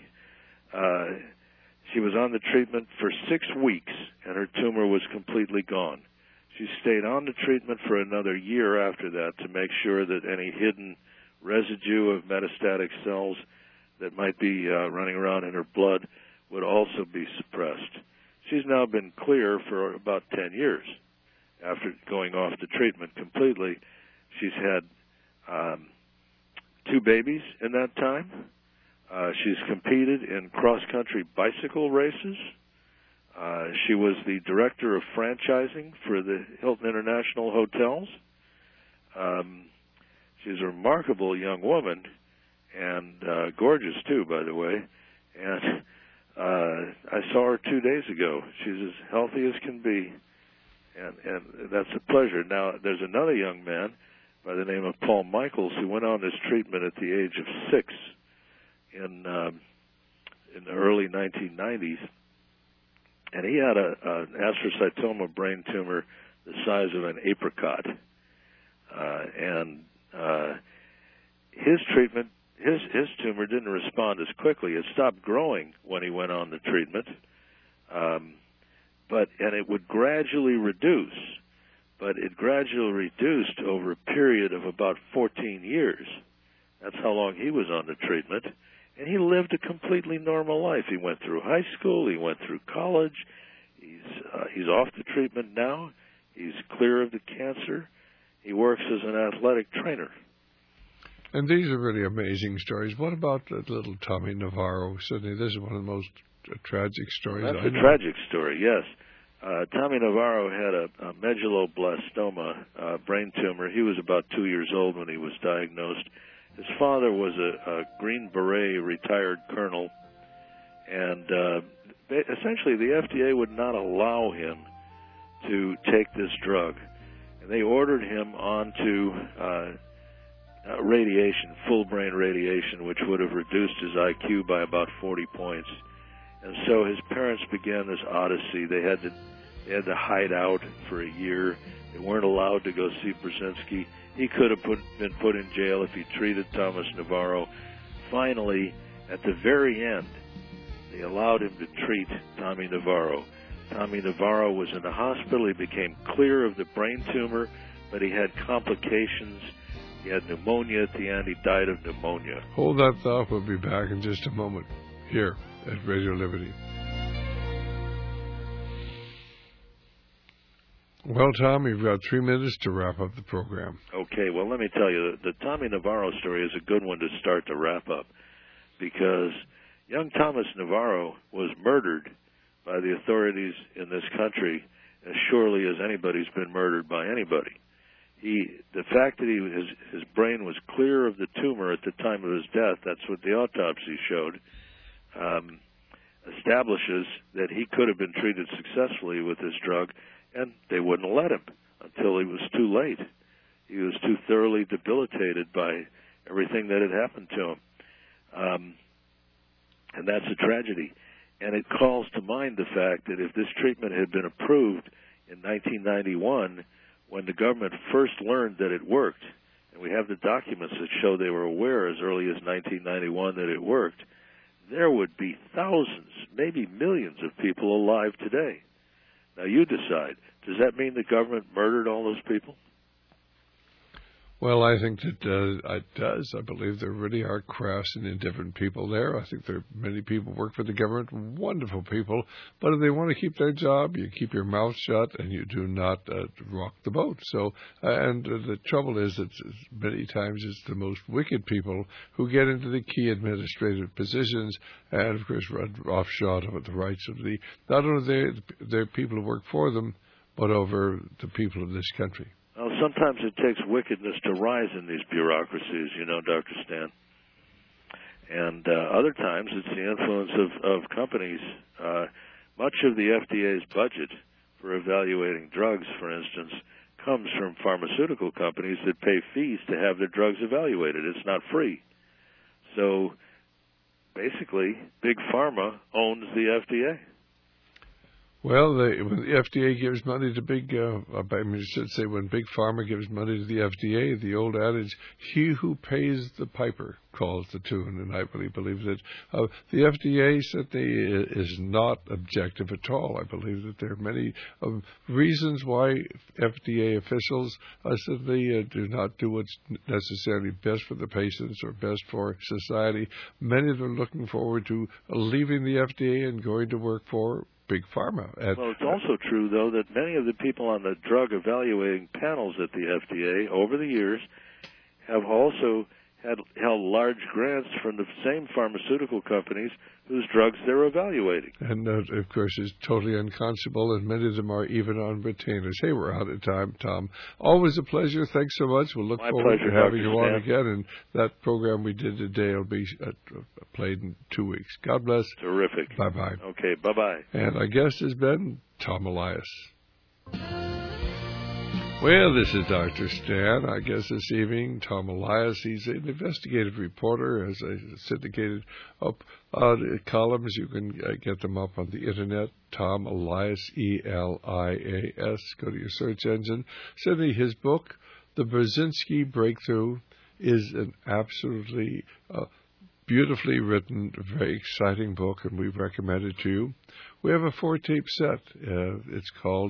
she was on the treatment for 6 weeks, and her tumor was completely gone. She stayed on the treatment for another year after that to make sure that any hidden residue of metastatic cells that might be running around in her blood would also be suppressed. She's now been clear for about 10 years after going off the treatment completely. She's had 2 babies in that time. She's competed in cross-country bicycle races. She was the director of franchising for the Hilton International Hotels. She's a remarkable young woman, and gorgeous, too, by the way. And I saw her 2 days ago. She's as healthy as can be, and that's a pleasure. Now, there's another young man by the name of Paul Michaels who went on this treatment at the age of 6 in the early 1990s, and he had an astrocytoma brain tumor the size of an apricot, and his treatment, his tumor didn't respond as quickly. It stopped growing when he went on the treatment, and it would gradually reduce. But it gradually reduced over a period of about 14 years. That's how long he was on the treatment. And he lived a completely normal life. He went through high school. He went through college. He's off the treatment now. He's clear of the cancer. He works as an athletic trainer. And these are really amazing stories. What about little Tommy Navarro? Certainly this is one of the most tragic stories. That's a tragic story, yes. Tommy Navarro had a medulloblastoma brain tumor. He was about 2 years old when he was diagnosed. His father was a Green Beret retired colonel, and essentially the FDA would not allow him to take this drug. And they ordered him onto radiation, full brain radiation, which would have reduced his IQ by about 40 points. And so his parents began this odyssey. They had to hide out for a year. They weren't allowed to go see Brzezinski. He could have been put in jail if he treated Thomas Navarro. Finally, at the very end, they allowed him to treat Tommy Navarro. Tommy Navarro was in the hospital. He became clear of the brain tumor, but he had complications. He had pneumonia at the end. He died of pneumonia. Hold that thought. We'll be back in just a moment here at Radio Liberty. Well, Tom, you've got 3 minutes to wrap up the program. Okay, well, let me tell you, the Tommy Navarro story is a good one to start to wrap up, because young Thomas Navarro was murdered by the authorities in this country as surely as anybody's been murdered by anybody. The fact that his brain was clear of the tumor at the time of his death, that's what the autopsy showed, establishes that he could have been treated successfully with this drug, and they wouldn't let him until it was too late. He was too thoroughly debilitated by everything that had happened to him. And that's a tragedy. And it calls to mind the fact that if this treatment had been approved in 1991, when the government first learned that it worked, and we have the documents that show they were aware as early as 1991 that it worked, there would be thousands, maybe millions of people alive today. Now you decide. Does that mean the government murdered all those people? Well, I think that it does. I believe there really are crafts and indifferent people there. I think there are many people work for the government, wonderful people. But if they want to keep their job, you keep your mouth shut and you do not rock the boat. So, and the trouble is that many times it's the most wicked people who get into the key administrative positions and, of course, run roughshod over the rights of not only their people who work for them, but over the people of this country. Well, sometimes it takes wickedness to rise in these bureaucracies, you know, Dr. Stan. And other times it's the influence of companies. Much of the FDA's budget for evaluating drugs, for instance, comes from pharmaceutical companies that pay fees to have their drugs evaluated. It's not free. So basically, Big Pharma owns the FDA. Well, when the FDA gives money to when Big Pharma gives money to the FDA, the old adage, he who pays the piper calls the tune. And I really believe that the FDA certainly is not objective at all. I believe that there are many reasons why FDA officials certainly do not do what's necessarily best for the patients or best for society. Many of them are looking forward to leaving the FDA and going to work for Big Pharma. Well, it's also true, though, that many of the people on the drug evaluating panels at the FDA over the years have also held large grants from the same pharmaceutical companies whose drugs they're evaluating. And, of course, it's totally unconscionable, and many of them are even on retainers. Hey, we're out of time, Tom. Always a pleasure. Thanks so much. We'll look forward to having you on again, and that program we did today will be played in 2 weeks. God bless. Terrific. Bye-bye. Okay, bye-bye. And our guest has been Tom Elias. Well, this is Dr. Stan. Our guest this evening, Tom Elias. He's an investigative reporter, as I syndicated up columns. You can get them up on the internet. Tom Elias, E-L-I-A-S. Go to your search engine. Certainly his book, The Brzezinski Breakthrough, is an absolutely beautifully written, very exciting book, and we recommend it to you. we have a 4-tape set. It's called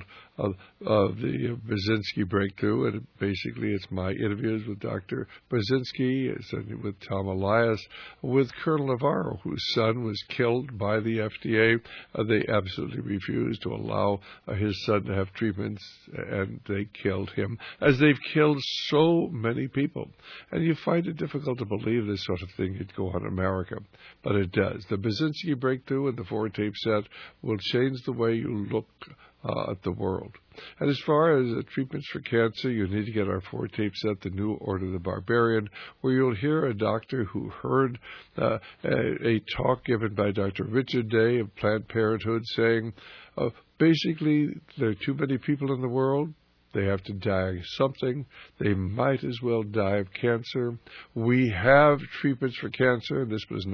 the Brzezinski Breakthrough, and basically it's my interviews with Dr. Brzezinski, with Tom Elias, with Colonel Navarro, whose son was killed by the FDA. They absolutely refused to allow his son to have treatments, and they killed him, as they've killed so many people. And you find it difficult to believe this sort of thing could go on in America, but it does. The Brzezinski Breakthrough and the 4-tape set will change the way you look at the world. And as far as treatments for cancer, you need to get our 4-tape set, The New Order of the Barbarian, where you'll hear a doctor who heard a talk given by Dr. Richard Day of Planned Parenthood saying, basically, there are too many people in the world. They have to die of something. They might as well die of cancer. We have treatments for cancer. This was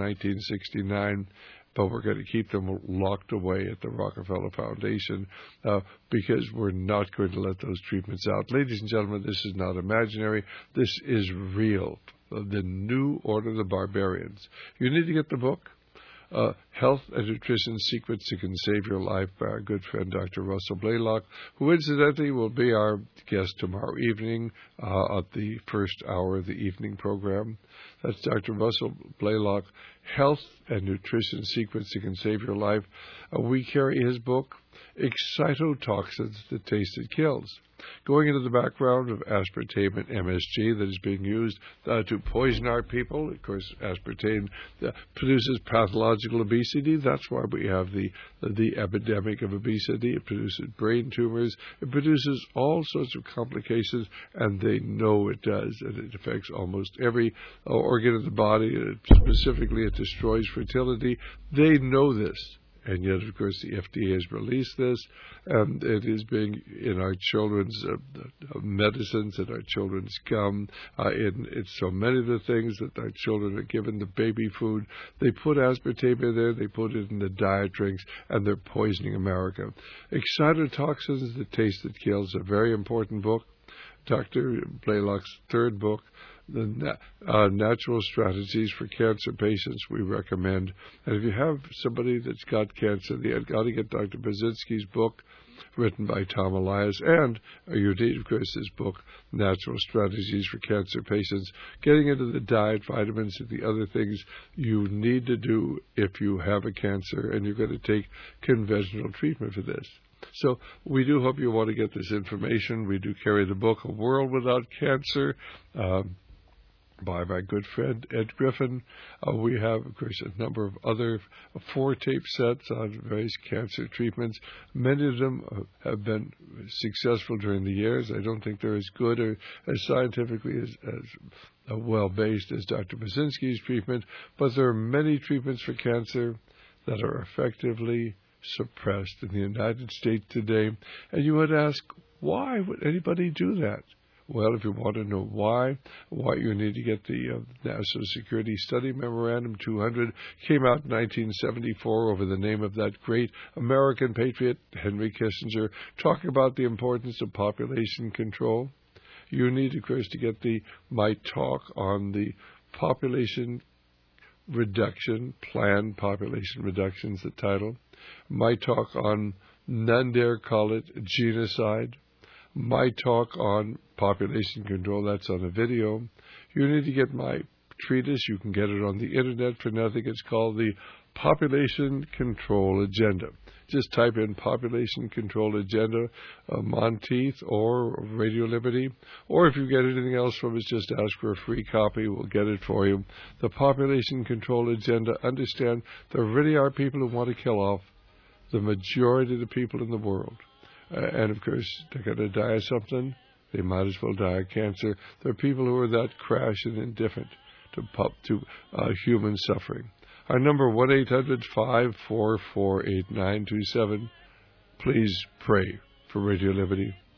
1969. But we're going to keep them locked away at the Rockefeller Foundation because we're not going to let those treatments out. Ladies and gentlemen, this is not imaginary. This is real. The New Order of the Barbarians. You need to get the book. Health and Nutrition Secrets That Can Save Your Life by our good friend Dr. Russell Blaylock, who incidentally will be our guest tomorrow evening at the first hour of the evening program. That's Dr. Russell Blaylock, Health and Nutrition Secrets That Can Save Your Life. We carry his book, Excitotoxins, The Taste That Kills. Going into the background of aspartame and MSG that is being used to poison our people. Of course, aspartame produces pathological obesity. That's why we have the epidemic of obesity. It produces brain tumors. It produces all sorts of complications, and they know it does. And it affects almost every organ of the body. Specifically, it destroys fertility. They know this. And yet, of course, the FDA has released this, and it is being in our children's medicines, in our children's gum, in so many of the things that our children are given, the baby food. They put aspartame in there, they put it in the diet drinks, and they're poisoning America. Excitotoxins, The Taste That Kills, a very important book. Dr. Blaylock's third book, The Natural Strategies for Cancer Patients, we recommend. And if you have somebody that's got cancer, you've got to get Dr. Brzezinski's book, written by Tom Elias, and you need, of course, his book, Natural Strategies for Cancer Patients, getting into the diet, vitamins, and the other things you need to do if you have a cancer and you're going to take conventional treatment for this. So we do hope you want to get this information. We do carry the book, A World Without Cancer, by my good friend Ed Griffin. We have, of course, a number of other 4-tape sets on various cancer treatments. Many of them have been successful during the years. I don't think they're as good or as scientifically as well-based as Dr. Brzezinski's treatment, but there are many treatments for cancer that are effectively suppressed in the United States today. And you would ask, why would anybody do that? Well, if you want to know why you need to get the National Security Study Memorandum 200, came out in 1974 over the name of that great American patriot, Henry Kissinger, talking about the importance of population control. You need, of course, to get my talk on the population reduction, planned population reduction is the title. My talk on, none dare call it, genocide. My talk on population control, that's on a video. You need to get my treatise. You can get it on the internet for nothing. It's called the Population Control Agenda. Just type in Population Control Agenda, Monteith or Radio Liberty. Or if you get anything else from us, just ask for a free copy. We'll get it for you. The Population Control Agenda. Understand there really are people who want to kill off the majority of the people in the world. And, of course, they're going to die of something. They might as well die of cancer. There are people who are that crass and indifferent to human suffering. Our number, 1-800-544-8927. Please pray for Radio Liberty.